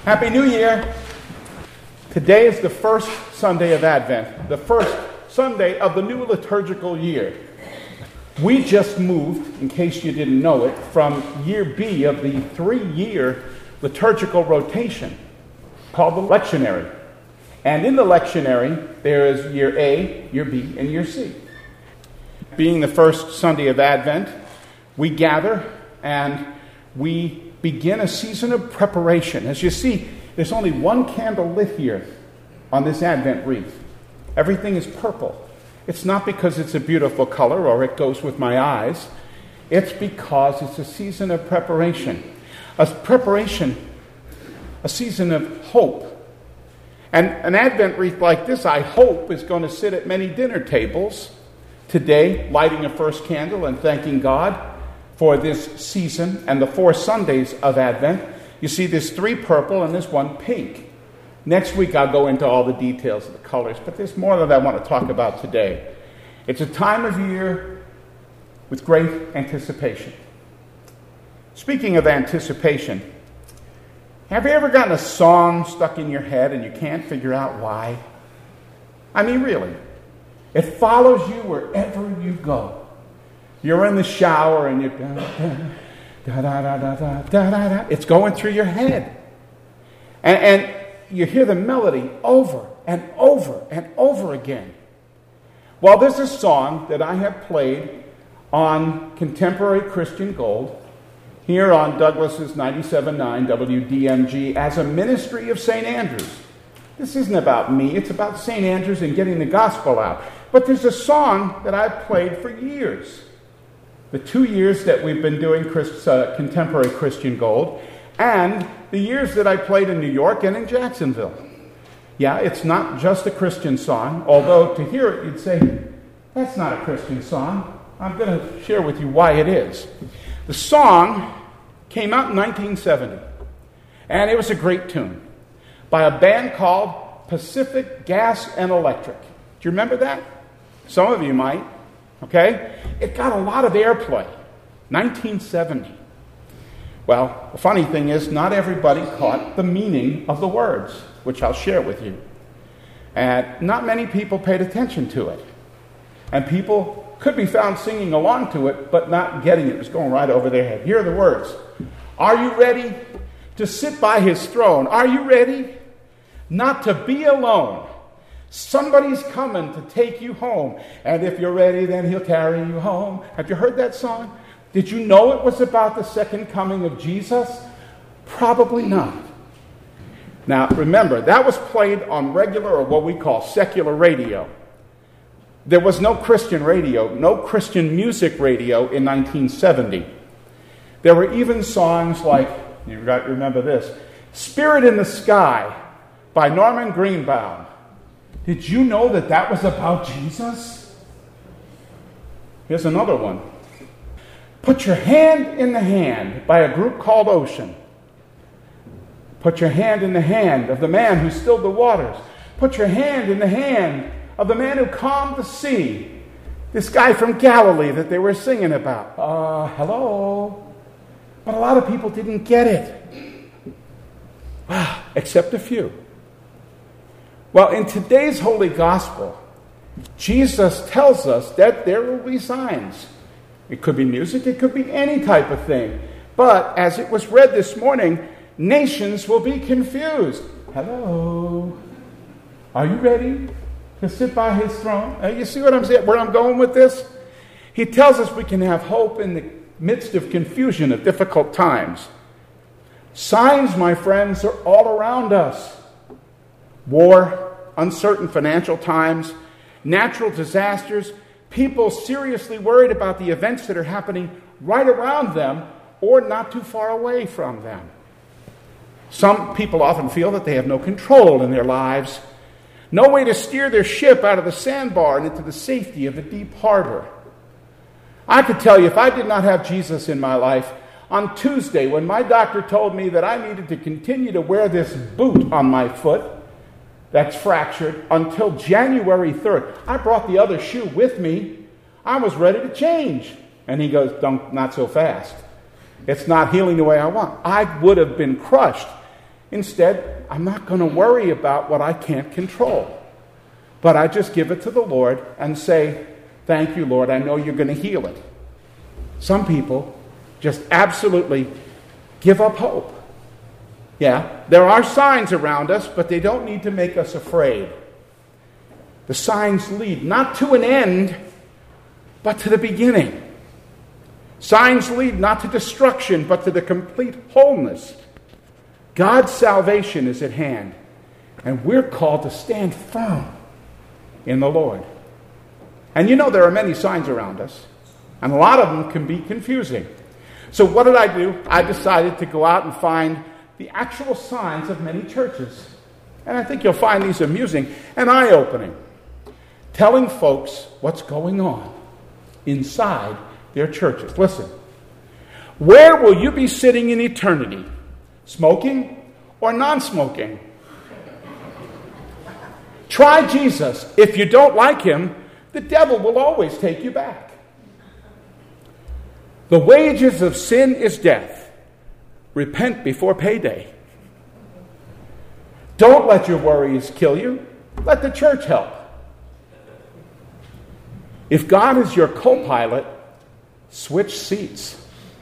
Happy New Year! Today is the first Sunday of Advent, the first Sunday of the new liturgical year. We just moved, in case you didn't know it, from year B of the 3-year liturgical rotation called the lectionary. And in the lectionary, there is year A, year B, and year C. Being the first Sunday of Advent, we gather and we begin a season of preparation. As you see, there's only one candle lit here on this Advent wreath. Everything is purple. It's not because it's a beautiful color or it goes with my eyes. It's because it's a season of preparation. A season of hope. And an Advent wreath like this, I hope, is going to sit at many dinner tables today, lighting a first candle and thanking God for this season and the 4 Sundays of Advent. You see, there's 3 purple and there's 1 pink. Next week I'll go into all the details of the colors, but there's more that I want to talk about today. It's a time of year with great anticipation. Speaking of anticipation, have you ever gotten a song stuck in your head and you can't figure out why? I mean, really. It follows you wherever you go. You're in the shower and you're it's going through your head. And you hear the melody over and over and over again. Well, there's a song that I have played on Contemporary Christian Gold here on Douglas's 97.9 WDMG as a ministry of St. Andrews. This isn't about me. It's about St. Andrews and getting the gospel out. But there's a song that I've played for years. The 2 years that we've been doing Contemporary Christian Gold, and the years that I played in New York and in Jacksonville. Yeah, it's not just a Christian song, although to hear it you'd say, that's not a Christian song. I'm going to share with you why it is. The song came out in 1970, and it was a great tune by a band called Pacific Gas and Electric. Do you remember that? Some of you might. Okay? It got a lot of airplay. 1970. Well, the funny thing is, not everybody caught the meaning of the words, which I'll share with you. And not many people paid attention to it. And people could be found singing along to it, but not getting it. It was going right over their head. Here are the words. Are you ready to sit by his throne? Are you ready not to be alone? Somebody's coming to take you home. And if you're ready, then he'll carry you home. Have you heard that song? Did you know it was about the second coming of Jesus? Probably not. Now, remember, that was played on regular or what we call secular radio. There was no Christian radio, no Christian music radio in 1970. There were even songs like, you've got to remember this, Spirit in the Sky by Norman Greenbaum. Did you know that that was about Jesus? Here's another one. Put Your Hand in the Hand by a group called Ocean. Put your hand in the hand of the man who stilled the waters. Put your hand in the hand of the man who calmed the sea. This guy from Galilee that they were singing about. Hello? But a lot of people didn't get it. Except a few. Well, in today's Holy Gospel, Jesus tells us that there will be signs. It could be music, it could be any type of thing. But as it was read this morning, nations will be confused. Hello? Are you ready to sit by his throne? You see what I'm saying? Where I'm going with this? He tells us we can have hope in the midst of confusion of difficult times. Signs, my friends, are all around us. War, uncertain financial times, natural disasters, people seriously worried about the events that are happening right around them or not too far away from them. Some people often feel that they have no control in their lives, no way to steer their ship out of the sandbar and into the safety of a deep harbor. I could tell you, if I did not have Jesus in my life, on Tuesday when my doctor told me that I needed to continue to wear this boot on my foot, that's fractured, until January 3rd. I brought the other shoe with me. I was ready to change. And he goes, not so fast. It's not healing the way I want. I would have been crushed Instead, I'm not going to worry about what I can't control. But I just give it to the Lord and say, thank you, Lord, I know you're going to heal it. Some people just absolutely give up hope. Yeah, there are signs around us, but they don't need to make us afraid. The signs lead not to an end, but to the beginning. Signs lead not to destruction, but to the complete wholeness. God's salvation is at hand, and we're called to stand firm in the Lord. And you know there are many signs around us, and a lot of them can be confusing. So what did I do? I decided to go out and find the actual signs of many churches. And I think you'll find these amusing and eye-opening, telling folks what's going on inside their churches. Listen, where will you be sitting in eternity? Smoking or non-smoking? Try Jesus. If you don't like him, the devil will always take you back. The wages of sin is death. Repent before payday. Don't let your worries kill you. Let the church help. If God is your co-pilot, switch seats.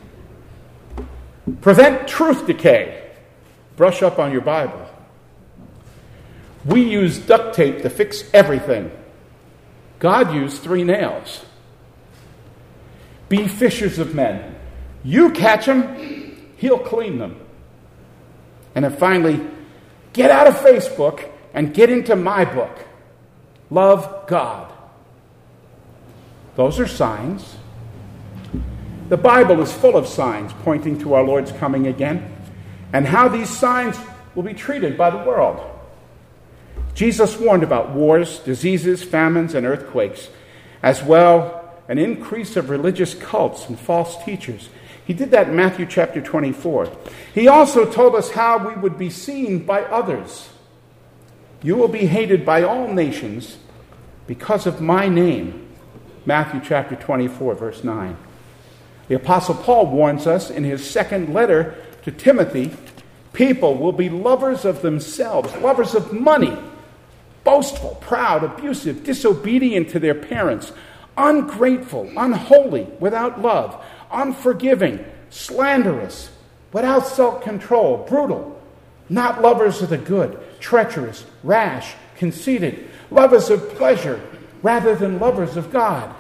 Prevent truth decay. Brush up on your Bible. We use duct tape to fix everything. God used 3 nails. Be fishers of men. You catch them, he'll clean them. And then finally, get out of Facebook and get into my book. Love God. Those are signs. The Bible is full of signs pointing to our Lord's coming again and how these signs will be treated by the world. Jesus warned about wars, diseases, famines, and earthquakes, as well an increase of religious cults and false teachers. He did that in Matthew chapter 24. He also told us how we would be seen by others. You will be hated by all nations because of my name. Matthew chapter 24, verse 9. The Apostle Paul warns us in his second letter to Timothy, people will be lovers of themselves, lovers of money, boastful, proud, abusive, disobedient to their parents, ungrateful, unholy, without love, unforgiving, slanderous, without self-control, brutal, not lovers of the good, treacherous, rash, conceited, lovers of pleasure rather than lovers of God.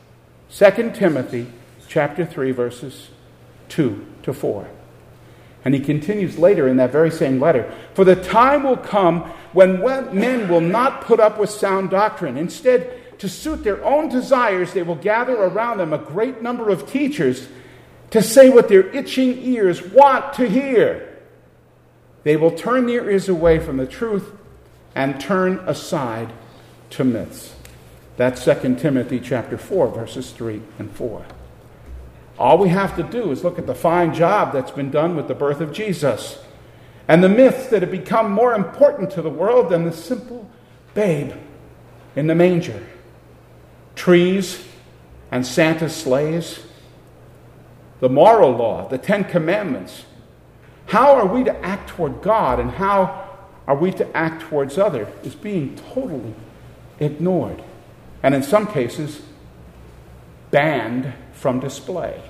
2 Timothy chapter 3, verses 2 to 4. And he continues later in that very same letter, for the time will come when men will not put up with sound doctrine. Instead, to suit their own desires, they will gather around them a great number of teachers to say what their itching ears want to hear. They will turn their ears away from the truth and turn aside to myths. That's 2 Timothy chapter 4, verses 3 and 4. All we have to do is look at the fine job that's been done with the birth of Jesus and the myths that have become more important to the world than the simple babe in the manger. Trees and Santa's sleighs, the moral law, the 10 Commandments. How are we to act toward God and how are we to act towards others is being totally ignored. And in some cases, banned from display.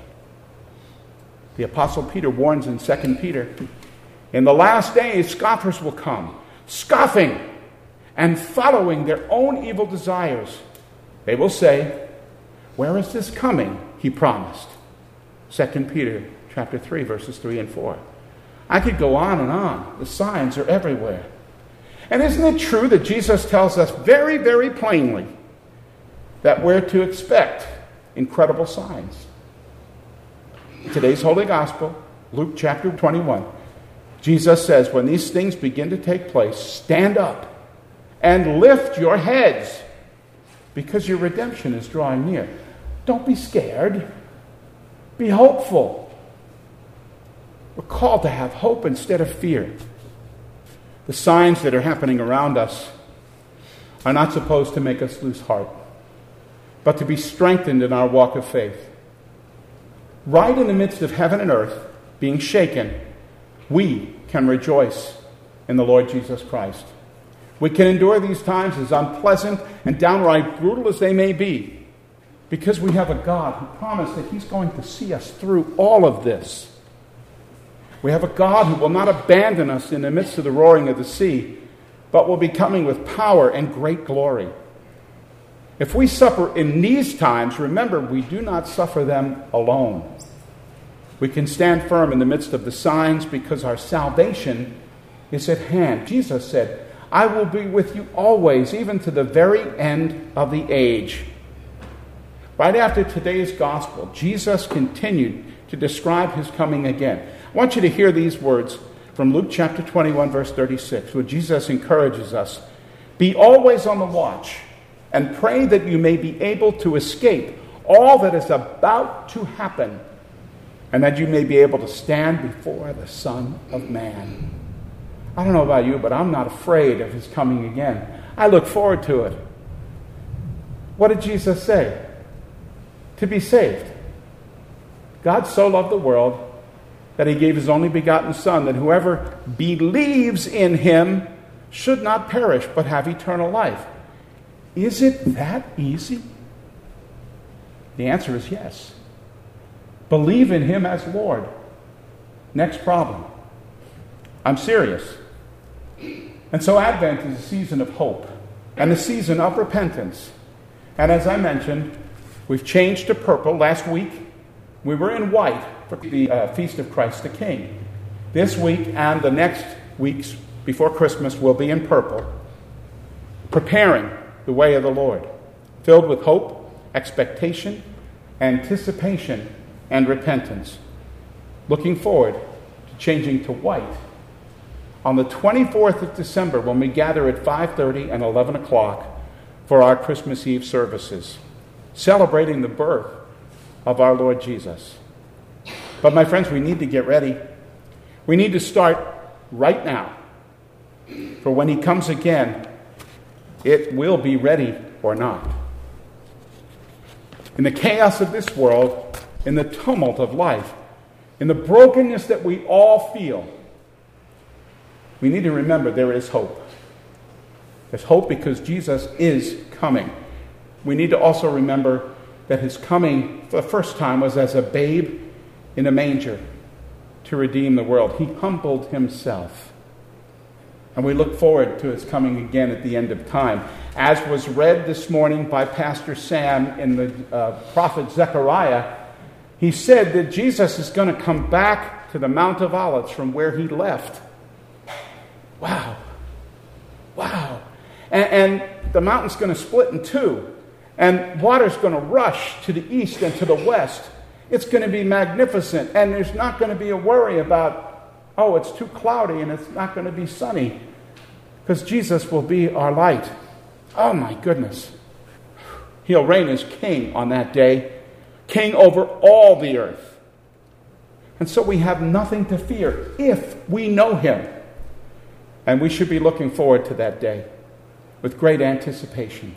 The Apostle Peter warns in 2 Peter, in the last days scoffers will come, scoffing and following their own evil desires. They will say, where is this coming, he promised? 2 Peter chapter 3, verses 3 and 4. I could go on and on. The signs are everywhere. And isn't it true that Jesus tells us very, very plainly that we're to expect incredible signs? Today's Holy Gospel, Luke chapter 21, Jesus says, when these things begin to take place, stand up and lift your heads, because your redemption is drawing near. Don't be scared. Be hopeful. We're called to have hope instead of fear. The signs that are happening around us are not supposed to make us lose heart, but to be strengthened in our walk of faith. Right in the midst of heaven and earth being shaken, we can rejoice in the Lord Jesus Christ. We can endure these times, as unpleasant and downright brutal as they may be, because we have a God who promised that he's going to see us through all of this. We have a God who will not abandon us in the midst of the roaring of the sea, but will be coming with power and great glory. If we suffer in these times, remember, we do not suffer them alone. We can stand firm in the midst of the signs because our salvation is at hand. Jesus said, I will be with you always, even to the very end of the age. Right after today's gospel, Jesus continued to describe his coming again. I want you to hear these words from Luke chapter 21, verse 36, where Jesus encourages us, be always on the watch, and pray that you may be able to escape all that is about to happen, and that you may be able to stand before the Son of Man. I don't know about you, but I'm not afraid of his coming again. I look forward to it. What did Jesus say? To be saved. God so loved the world that he gave his only begotten Son, that whoever believes in him should not perish, but have eternal life. Is it that easy? The answer is yes. Believe in him as Lord. Next problem. I'm serious. And so Advent is a season of hope and a season of repentance. And as I mentioned, we've changed to purple. Last week, we were in white for the Feast of Christ the King. This week and the next weeks before Christmas will be in purple, preparing the way of the Lord, filled with hope, expectation, anticipation, and repentance. Looking forward to changing to white on the 24th of December, when we gather at 5:30 and 11 o'clock for our Christmas Eve services, celebrating the birth of our Lord Jesus. But my friends, we need to get ready. We need to start right now. For when he comes again, it will be ready or not. In the chaos of this world, in the tumult of life, in the brokenness that we all feel, we need to remember there is hope. There's hope because Jesus is coming. We need to also remember that his coming for the first time was as a babe in a manger to redeem the world. He humbled himself. And we look forward to his coming again at the end of time. As was read this morning by Pastor Sam in the prophet Zechariah, he said that Jesus is going to come back to the Mount of Olives from where he left. Wow. Wow. And the mountain's going to split in two. And water's going to rush to the east and to the west. It's going to be magnificent. And there's not going to be a worry about, oh, it's too cloudy and it's not going to be sunny. Because Jesus will be our light. Oh, my goodness. He'll reign as king on that day. King over all the earth. And so we have nothing to fear if we know him. And we should be looking forward to that day with great anticipation.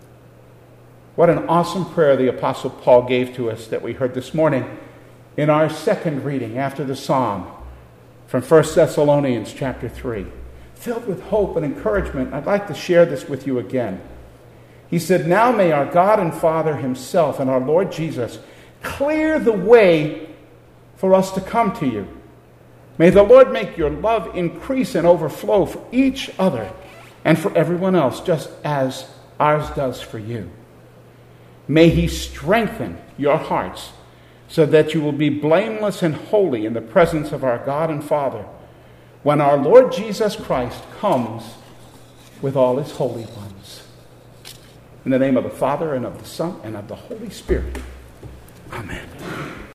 What an awesome prayer the Apostle Paul gave to us that we heard this morning in our second reading after the Psalm from 1 Thessalonians chapter 3. Filled with hope and encouragement, I'd like to share this with you again. He said, now may our God and Father himself and our Lord Jesus clear the way for us to come to you. May the Lord make your love increase and overflow for each other and for everyone else, just as ours does for you. May he strengthen your hearts so that you will be blameless and holy in the presence of our God and Father when our Lord Jesus Christ comes with all his holy ones. In the name of the Father, and of the Son, and of the Holy Spirit. Amen.